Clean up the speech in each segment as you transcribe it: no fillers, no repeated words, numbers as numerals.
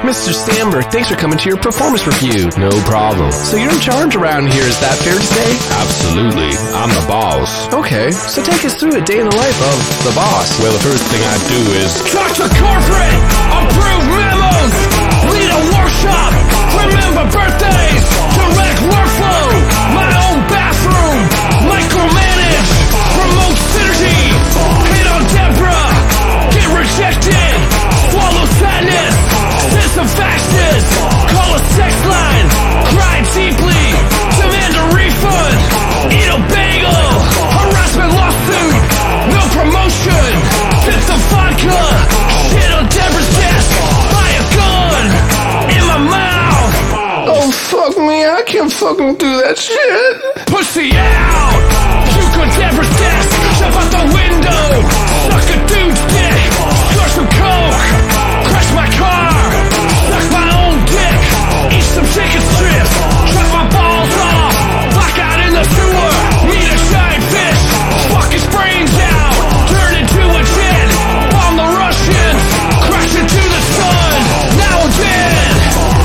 Mr. Sandberg, thanks for coming to your performance review. No problem. So you're in charge around here, is that fair to say? Absolutely. I'm the boss. Okay, so take us through a day in the life of the boss. Well, the first thing I do is talk to corporate, approve memos, lead a workshop, remember birthdays, direct workflow, my own bathroom, micromanage, promote synergy, hit on Deborah, get rejected, swallow sadness, satisfaction, call a sex line, cry deeply, demand a refund, eat a bagel, harassment lawsuit, no promotion, fifth of vodka, shit on Deborah's desk, buy a gun, in my mouth. Oh, fuck me, I can't fucking do that shit. Pussy out, puke on Deborah's desk, jump out the window, suck a dude's dick, snort some coke, crash my car, suck my own dick, eat some chicken strips, drop my balls off, black out in the sewer, meet a giant fish, fuck his brains out, turn into a gin, bomb the Russians, crash into the sun, now I'm dead.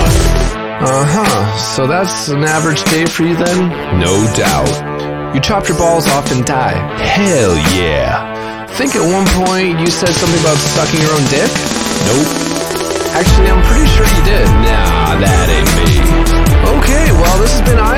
So that's an average day for you then? no doubt. You chopped your balls off and die. Hell yeah. Think at one point you said something about sucking your own dick? Nope. Actually, I'm pretty sure you did. Nah, that ain't me. Okay, well, this has been